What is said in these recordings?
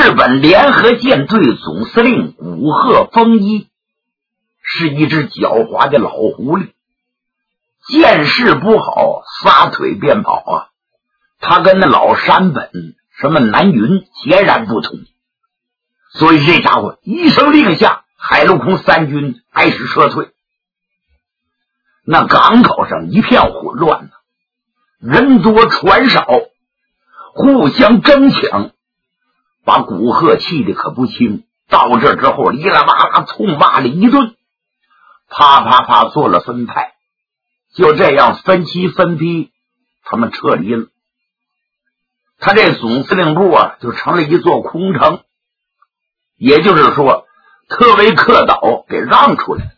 日本联合舰队总司令古贺丰一是一只狡猾的老狐狸，见势不好撒腿便跑啊！他跟那老山本什么南云截然不同，所以这家伙一声令下，海陆空三军开始撤退。那港口上一片混乱，人多船少，互相争抢，把古贺气得可不轻。到这之后，哩啦哇啦痛骂了一顿，啪啪啪做了分派，就这样分期分批，他们撤离了。他这总司令部啊，就成了一座空城，也就是说，特维克岛给让出来了。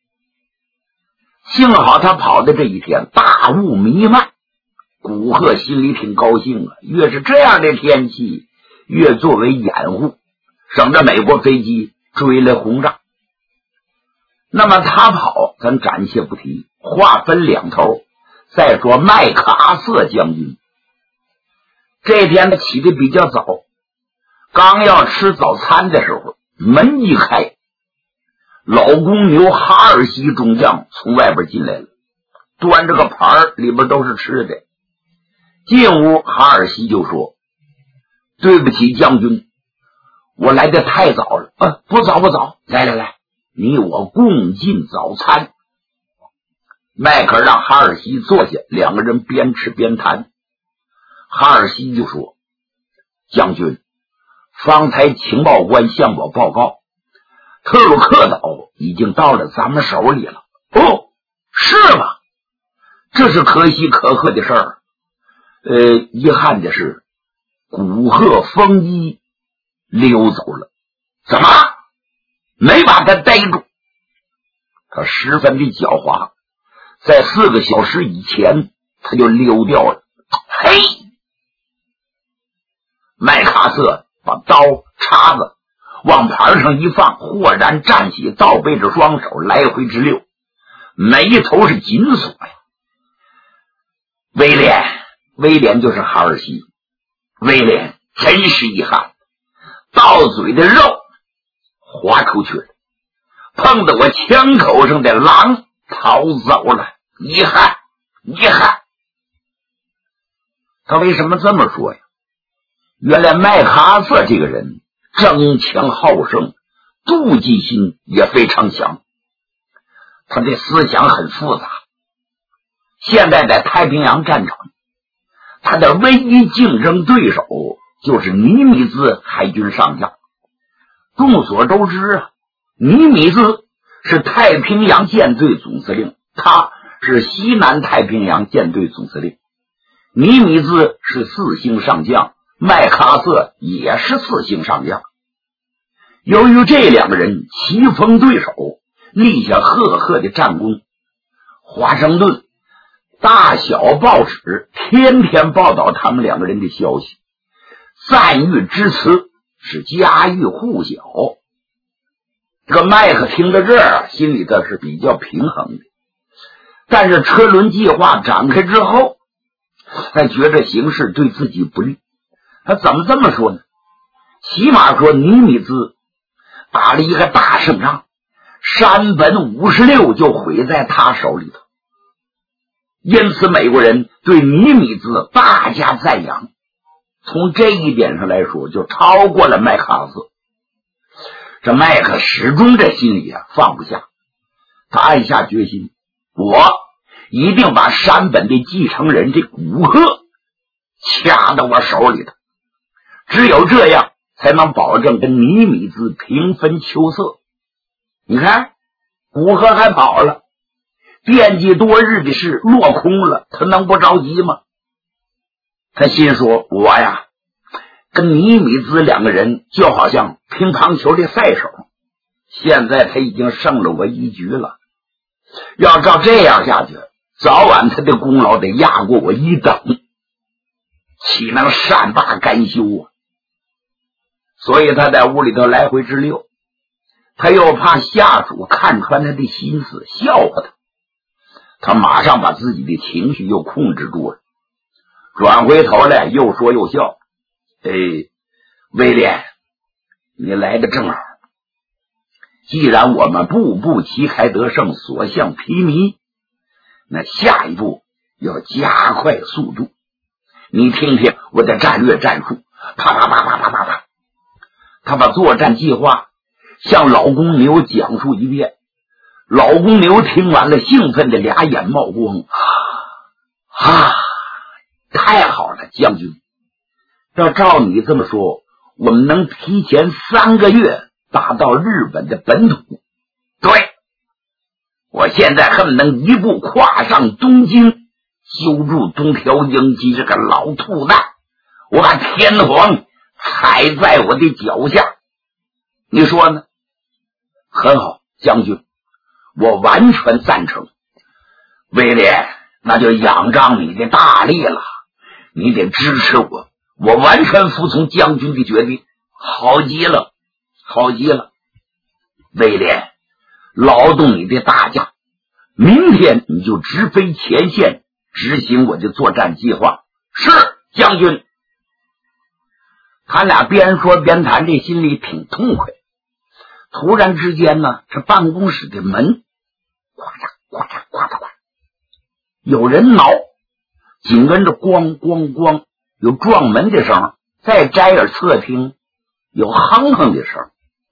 幸好他跑的这一天大雾弥漫，古贺心里挺高兴啊，越是这样的天气，越作为掩护，省着美国飞机追来轰炸。那么他跑咱暂且不提，话分两头。再说麦克阿瑟将军，这天他起得比较早，刚要吃早餐的时候，门一开，老公牛哈尔西中将从外边进来了，端着个盘里边都是吃的。进屋，哈尔西就说：“对不起将军，我来的太早了。”不早不早，来，你我共进早餐。迈克让哈尔西坐下，两个人边吃边谈。哈尔西就说：“将军，方才情报官向我报告，特鲁克岛已经到了咱们手里了。”哦，是吗？这是可喜可贺的事儿。遗憾的是，古贺丰一溜走了。怎么？没把他逮住？他十分的狡猾，在4个小时以前他就溜掉了。嘿！麦克阿瑟把刀叉子往盘上一放，豁然站起，倒背着双手来回直溜，眉头是紧锁呀。威廉就是哈尔西。威廉真是遗憾，到嘴的肉滑出去了，碰得我枪口上的狼逃走了，遗憾。他为什么这么说呀？原来麦克阿瑟这个人争强好胜，妒忌心也非常强，他的思想很复杂。现在在太平洋战场，他的唯一竞争对手就是尼米兹海军上将。众所周知啊，尼米兹是太平洋舰队总司令，他是西南太平洋舰队总司令。尼米兹是4星上将，麦克阿瑟也是4星上将。由于这两个人棋逢对手，立下赫赫的战功，华盛顿大小报纸天天报道他们两个人的消息，赞誉之词是家喻户晓。这个麦克听到这儿，心里头是比较平衡的，但是车轮计划展开之后，他觉着形势对自己不利。他怎么这么说呢？起码说尼米兹打了一个大胜仗，山本56就毁在他手里头，因此美国人对尼米兹大加赞扬，从这一点上来说就超过了麦克阿瑟。这麦克始终这心里放不下，他暗下决心，我一定把山本的继承人这古贺掐到我手里头，只有这样才能保证跟尼米兹平分秋色。你看古贺还跑了，惦记多日的事落空了，他能不着急吗？他心说，我呀跟尼米兹两个人就好像乒乓球的赛手，现在他已经胜了我一局了，要照这样下去，早晚他的功劳得压过我一等，岂能善罢甘休啊？所以他在屋里头来回直溜，他又怕下属看穿他的心思，笑话他马上把自己的情绪又控制住了，转回头来又说又笑。威廉， 你来的正好。既然我们步步旗开得胜，所向披靡，那下一步要加快速度。你听听我的战略战术，啪啪啪啪啪啪啪。他把作战计划向老公牛讲述一遍。老公牛听完了，兴奋的俩眼冒光。太好了，将军，要照你这么说，我们能提前3个月打到日本的本土。对，我现在恨不能一步跨上东京，揪住东条英机这个老兔蛋，我把天皇踩在我的脚下。你说呢？很好，将军，我完全赞成。威廉，那就仰仗你的大力了，你得支持我，我完全服从将军的决定。好极了，好极了。威廉，劳动你的大驾，明天你就直飞前线，执行我的作战计划。是，将军。他俩边说边谈，这心里挺痛快。突然之间呢，这办公室的门呱嚓呱嚓呱嚓呱，有人挠，紧跟着咣咣咣有撞门的声，再摘耳侧听有哼哼的声。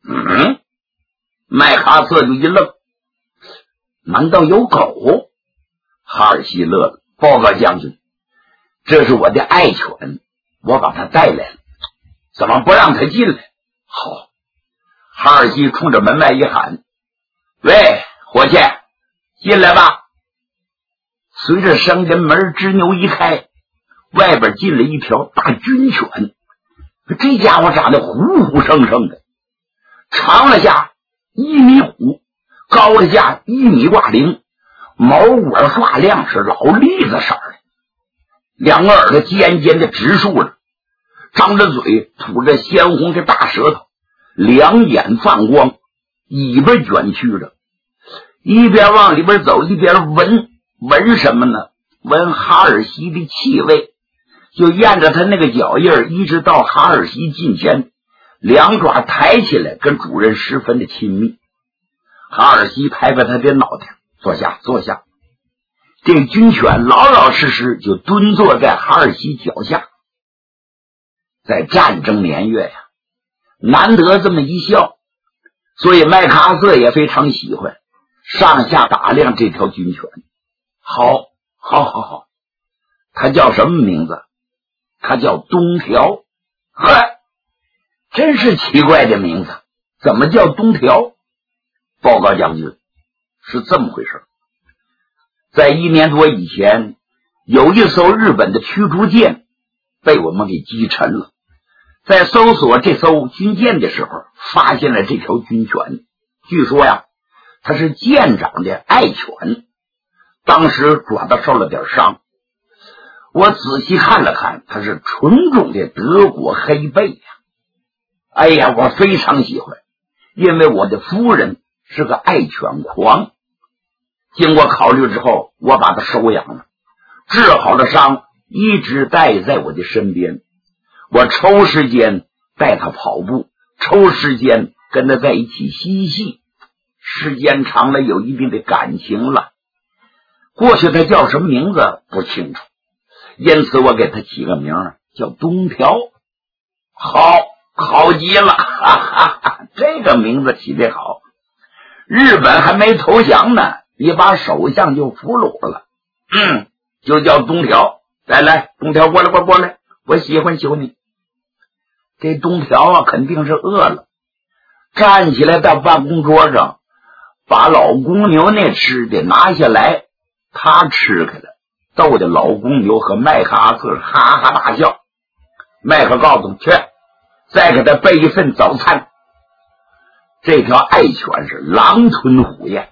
麦克阿瑟就一愣，难道有狗？哈尔西乐了，报告将军，这是我的爱犬，我把它带来了，怎么不让它进来？好，哈尔西冲着门外一喊，喂，伙计，进来吧。随着声音，门吱扭一开，外边进了一条大军犬。这家伙长得虎虎生生的，长了下1.5米，高了下1.80米，毛管发亮，是老栗子色的，两个耳朵尖尖的直竖着，张着嘴吐着鲜红的大舌头，两眼放光，尾巴卷曲着，一边往里边走一边闻什么呢？闻哈尔西的气味，就沿着他那个脚印一直到哈尔西近前，两爪抬起来，跟主人十分的亲密。哈尔西拍拍他的脑袋，坐下坐下。这军犬老老实实就蹲坐在哈尔西脚下。在战争年月呀，难得这么一笑，所以麦克阿瑟也非常喜欢，上下打量这条军犬。好，他叫什么名字？他叫东条。嗨，真是奇怪的名字，怎么叫东条？报告将军，是这么回事。在1年多以前，有一艘日本的驱逐舰被我们给击沉了。在搜索这艘军舰的时候，发现了这条军犬。据说呀，它是舰长的爱犬，当时抓到受了点伤。我仔细看了看，它是纯种的德国黑背呀。哎呀，我非常喜欢，因为我的夫人是个爱犬狂。经过考虑之后，我把它收养了，治好了伤，一直带在我的身边。我抽时间带它跑步，抽时间跟它在一起嬉戏，时间长了有一定的感情了。过去它叫什么名字不清楚，因此我给它起个名叫东条。好极了，哈哈哈，这个名字起得好。日本还没投降呢，你把首相就俘虏了。就叫东条。来，东条过来，我喜欢你。这东条啊，肯定是饿了，站起来到办公桌上，把老公牛那吃的拿下来，他吃开了，逗得老公牛和麦克阿瑟哈哈大笑。麦克告诉去，再给他备一份早餐。这条爱犬是狼吞虎咽，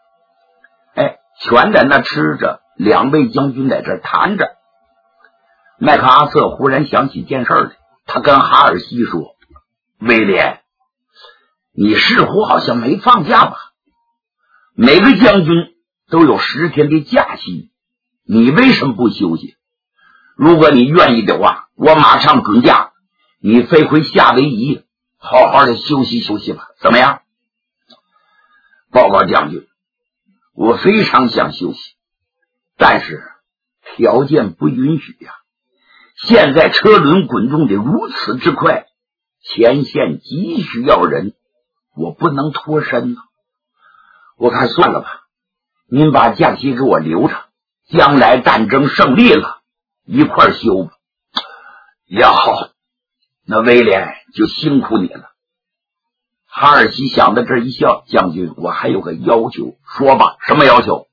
犬在那吃着，两位将军在这谈着。麦克阿瑟忽然想起件事来，他跟哈尔西说，威廉，你似乎好像没放假吧？每个将军都有10天的假期，你为什么不休息？如果你愿意的话，我马上准假，你飞回夏威夷好好的休息休息吧，怎么样？报告将军，我非常想休息，但是条件不允许呀。现在车轮滚动的如此之快，前线急需要人，我不能脱身了。我看算了吧，您把假期给我留着，将来战争胜利了一块休吧。也好，那威廉就辛苦你了。哈尔西想到这儿一笑，将军，我还有个要求。说吧，什么要求？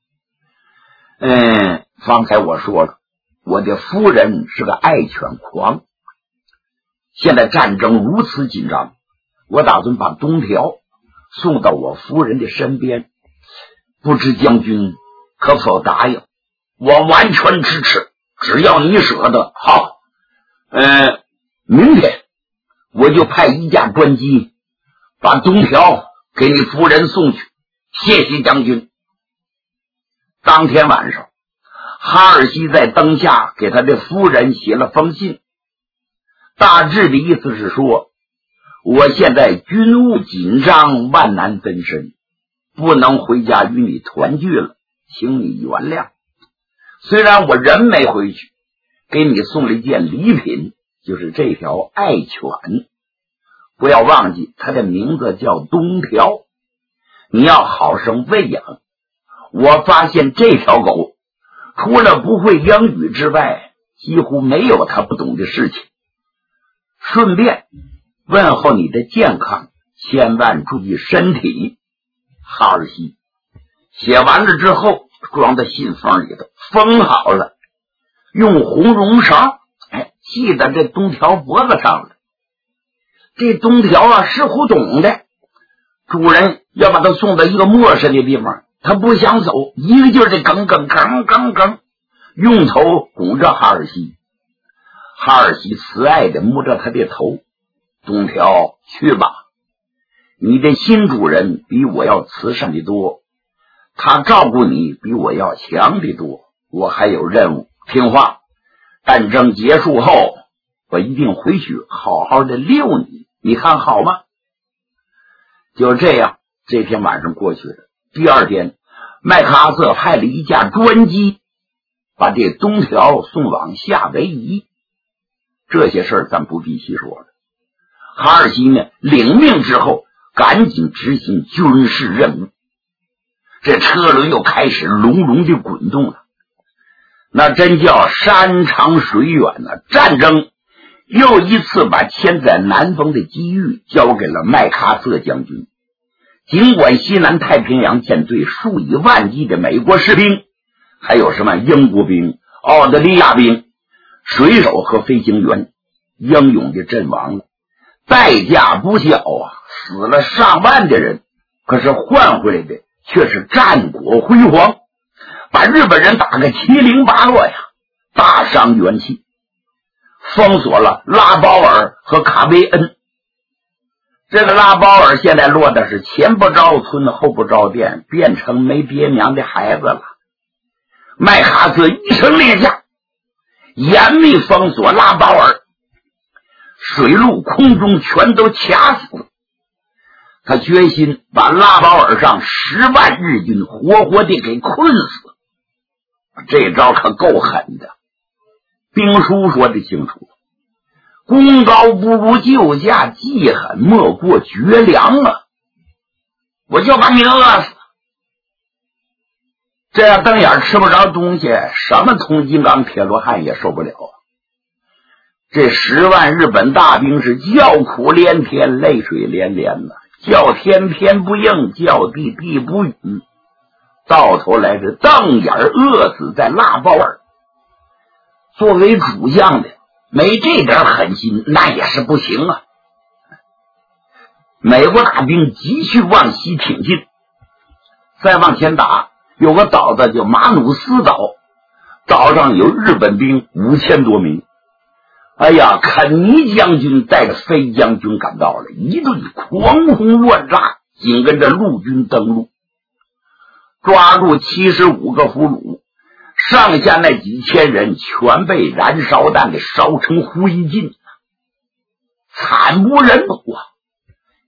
方才我说了，我的夫人是个爱犬狂，现在战争如此紧张，我打算把东条送到我夫人的身边，不知将军可否答应？我完全支持，只要你舍得。好，明天我就派一架专机把东条给你夫人送去，谢谢将军。当天晚上，哈尔西在灯下给他的夫人写了封信，大致的意思是说，我现在军务紧张，万难分身，不能回家与你团聚了，请你原谅。虽然我人没回去，给你送了一件礼品，就是这条爱犬，不要忘记它的名字叫东条，你要好生喂养。我发现这条狗除了不会英语之外，几乎没有它不懂的事情。顺便问候你的健康，千万注意身体。哈尔西写完了之后，装在信封里头，封好了，用红绒绳系在这东条脖子上了。这东条似乎懂的，主人要把他送到一个陌生的地方，他不想走，一个劲儿的梗梗梗梗梗，用头拱着哈尔西。哈尔西慈爱的摸着他的头，东条去吧，你的新主人比我要慈善的多，他照顾你比我要强的多，我还有任务，听话。战争结束后，我一定回去好好的遛你，你看好吗？就这样，这天晚上过去了。第二天，麦克阿瑟派了一架专机把这东条送往夏威夷。这些事儿咱不必细说了。哈尔西呢，领命之后赶紧执行军事任务。这车轮又开始隆隆的滚动了，那真叫山长水远啊！战争又一次把千载难逢的机遇交给了麦克阿瑟将军。尽管西南太平洋舰队数以万计的美国士兵，还有什么英国兵、澳大利亚兵、水手和飞行员英勇的阵亡了，代价不小啊，死了上万的人，可是换回来的却是战果辉煌，把日本人打个七零八落呀，大伤元气，封锁了拉包尔和卡维恩。这个拉包尔现在落的是前不着村后不着店，变成没爹娘的孩子了。麦克阿瑟一声令下，严密封锁拉包尔，水陆空中全都卡死。他决心把拉包尔上10万日军活活地给困死。这招可够狠的。兵书说得清楚，功高不如救驾，记狠莫过绝粮啊！我就把你饿死。这样瞪眼吃不着东西，什么铜金刚铁罗汉也受不了啊！这10万日本大兵是叫苦连天，泪水连连呐，叫天天不应，叫地地不语，到头来是瞪眼饿死在拉包尔。作为主将的，没这点狠心那也是不行啊！美国大兵继续往西挺进，再往前打，有个岛子叫马努斯岛，岛上有日本兵5000多名。哎呀，肯尼将军带着飞将军赶到了，一顿狂轰乱炸，紧跟着陆军登陆，抓住75个俘虏，上下那几千人全被燃烧弹给烧成灰烬，惨不忍睹啊！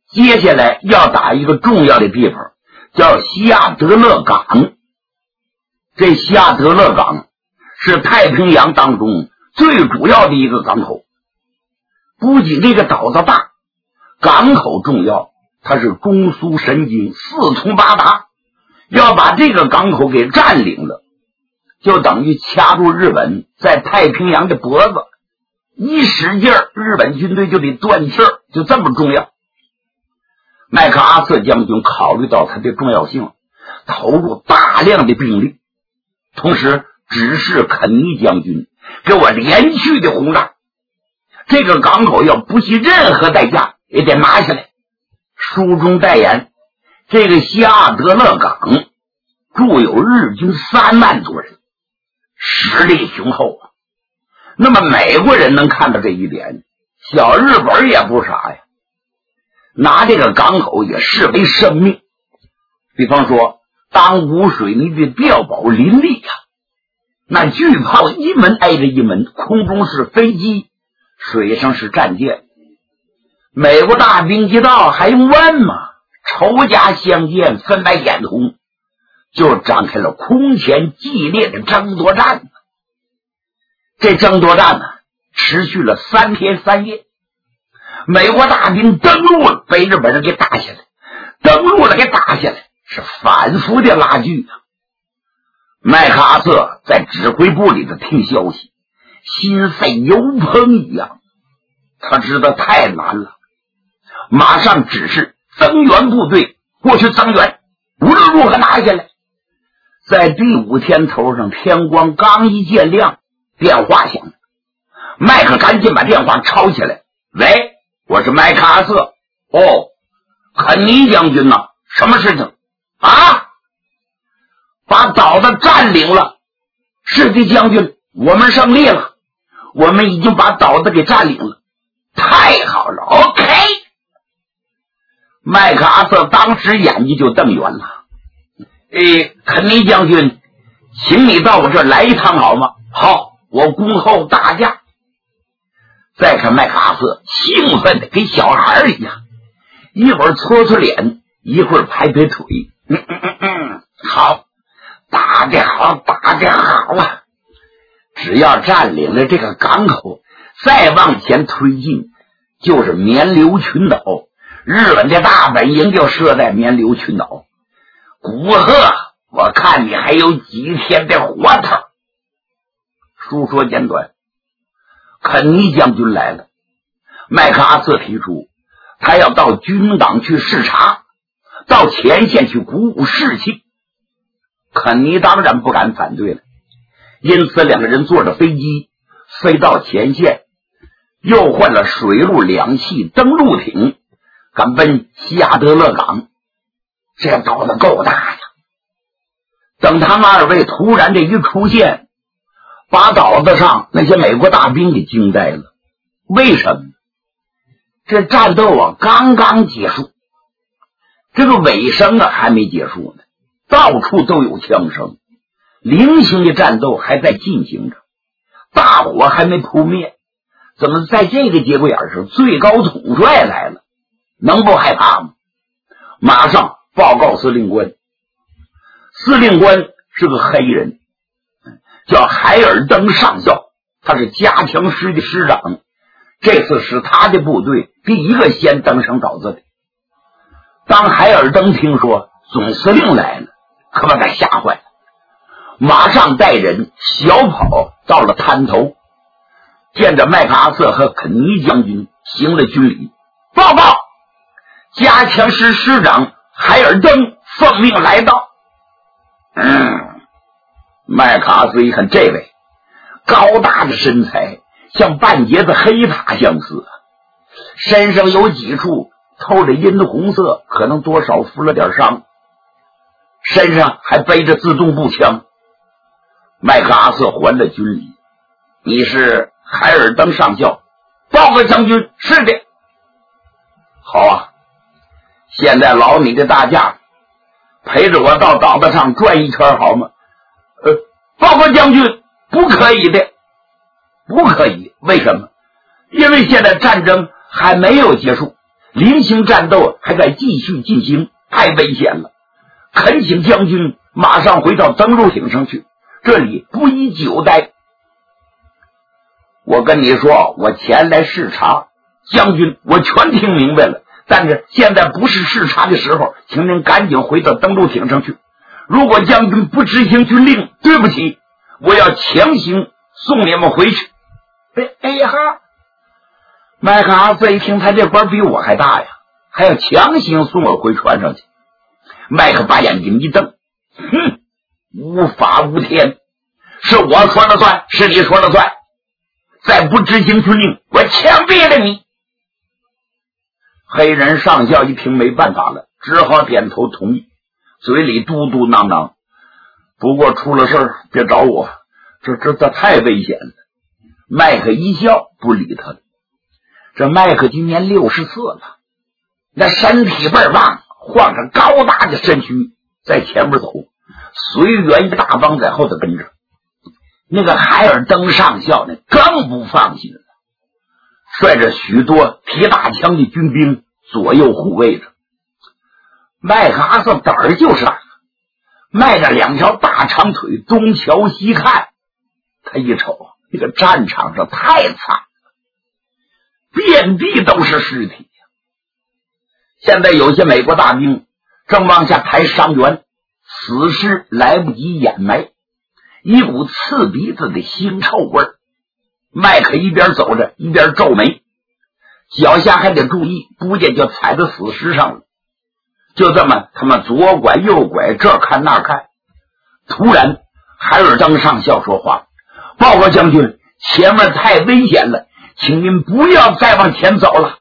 接下来要打一个重要的地方，叫西亚德勒港。这西亚德勒港是太平洋当中最主要的一个港口。不仅这个岛子大，港口重要，它是中枢神经，四通八达。要把这个港口给占领了，就等于掐住日本在太平洋的脖子，一使劲儿，日本军队就得断气儿，就这么重要。麦克阿瑟将军考虑到它的重要性，投入大量的兵力，同时指示肯尼将军给我连续的轰炸，这个港口要不惜任何代价也得拿下来。书中代言，这个西亚德勒港驻有日军3万多人，实力雄厚啊。那么美国人能看到这一点，小日本也不傻呀，拿这个港口也视为生命。比方说当古水泥的碉堡林立呀，那巨炮一门挨着一门，空中是飞机，水上是战舰。美国大兵一到还用问吗？仇家相见，分外眼红，就展开了空前激烈的争夺战。这争夺战呢，持续了3天3夜。美国大兵登陆了，被日本人给打下来，登陆了给打下来，是反复的拉锯啊。麦克阿瑟在指挥部里头听消息，心肺油烹一样，他知道太难了，马上指示增援部队过去增援，无论如何拿下来。在第5天头上，天光刚一见亮，电话响了，麦克赶紧把电话抄起来，喂，我是麦克阿瑟。哦，肯尼将军呐，什么事情啊？把岛子占领了。是的，将军，我们胜利了，我们已经把岛子给占领了。太好了 ，OK。麦克阿瑟当时眼睛就瞪圆了。肯尼将军，请你到我这儿来一趟好吗？好，我恭候大驾。再看麦克阿瑟兴奋的跟小孩一样，一会儿搓搓脸，一会儿拍拍腿。好，打得好，打得好啊！只要占领了这个港口，再往前推进就是棉流群岛，日本的大本营就设在棉流群岛。古贺，我看你还有几天的活头。书说简短，肯尼将军来了，麦克阿瑟提出他要到军港去视察，到前线去鼓舞士气。肯尼当然不敢反对了，因此两个人坐着飞机飞到前线，又换了水陆两栖登陆艇，赶奔西亚德勒港。这岛子够大呀！等他们2位突然这一出现，把岛子上那些美国大兵给惊呆了。为什么？这战斗啊刚刚结束，这个尾声啊还没结束呢，到处都有枪声，零星的战斗还在进行着，大火还没扑灭。怎么在这个节骨眼上最高统帅来了，能不害怕吗？马上报告司令官。司令官是个黑人，叫海尔登上校，他是加强师的师长，这次是他的部队第一个先登上岛子的。当海尔登听说总司令来了，可把他吓坏了，马上带人小跑到了滩头，见着麦克阿瑟和肯尼将军行了军礼，报告加强师师长海尔登奉命来到。麦克阿瑟一看，这位高大的身材像半截子黑塔相似，身上有几处透着殷红色，可能多少负了点伤，身上还背着自动步枪。麦克阿瑟还了军礼，你是海尔登上校？报告将军，是的。好啊，现在劳你的大驾，陪着我到岛子上转一圈好吗？报告将军，不可以的。不可以？为什么？因为现在战争还没有结束， 零星战斗还在继续进行，太危险了，恳请将军马上回到登陆艇上去，这里不宜久待。我跟你说，我前来视察，将军，我全听明白了，但是现在不是视察的时候，请您赶紧回到登陆艇上去。如果将军不执行军令，对不起，我要强行送你们回去。哎呀，麦克阿瑟一听，他这官比我还大呀，还要强行送我回船上去。麦克把眼睛一瞪，哼，无法无天，是我说了算，是你说了算，再不执行军令，我枪毙了你。黑人上校一听没办法了，只好点头同意，嘴里嘟嘟囔囔，不过出了事儿别找我，这太危险了。麦克一笑不理他了。这麦克今年64了，那身体倍儿棒，晃着高大的身躯在前面走，随员一大帮在后头跟着。那个海尔登上校呢更不放心了，率着许多提大枪的军兵左右护卫着。麦克阿瑟胆儿就是大，迈着两条大长腿东瞧西看，他一瞅这个战场上太惨了，遍地都是尸体。现在有些美国大兵正往下抬伤员，死尸来不及掩埋，一股刺鼻子的腥臭味儿。麦克一边走着一边皱眉，脚下还得注意，不见就踩在死尸上了。就这么他们左拐右拐，这看那看。突然海尔登上校说话，报告将军，前面太危险了，请您不要再往前走了。